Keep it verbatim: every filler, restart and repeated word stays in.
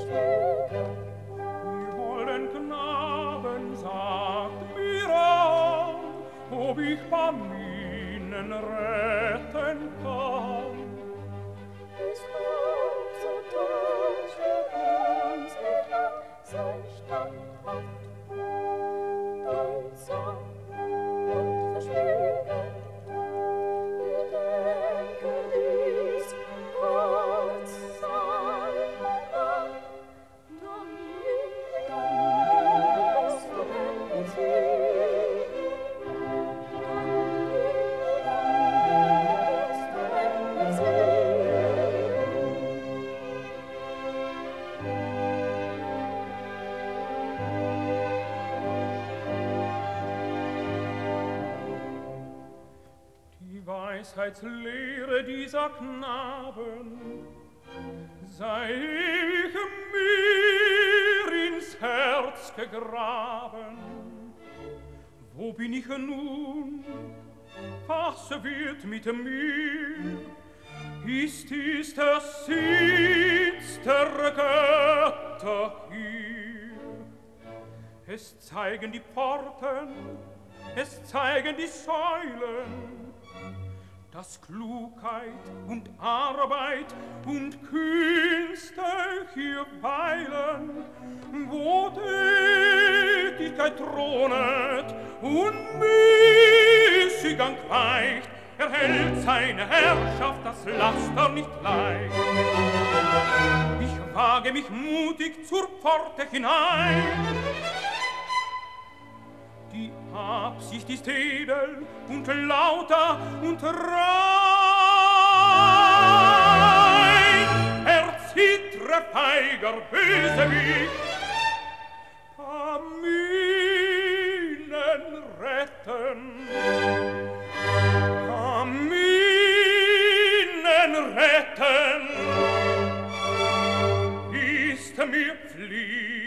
Die holden Knaben sagt mir an, ob ich Paminen retten kann. Es kommt so durch, wir uns mit Land, sei standhaft, duldsam und verschwiegen. Gedenke dies, kurz sei lang, dann wird, dann wirst du endlich sehen. Dann wird, dann wirst du endlich sehen. Die Weisheitslehre dieser Knaben sei ewig mir ins Herz gegraben. Wo bin ich nun? Was wird mit mir? Ist dies der Sitz der Götter hier? Es zeigen die Pforten, es zeigen die Säulen, dass Klugheit und Arbeit und Künste hier weilen, wo Tätigkeit thronet und Müßiggang weicht, erhält seine Herrschaft das Laster nicht leicht. Ich wage mich mutig zur Pforte hinein. Die Absicht ist edel und lauter und rein. Erzittre, feiger Bösewicht, Paminen retten, Paminen retten, ist mir Pflicht.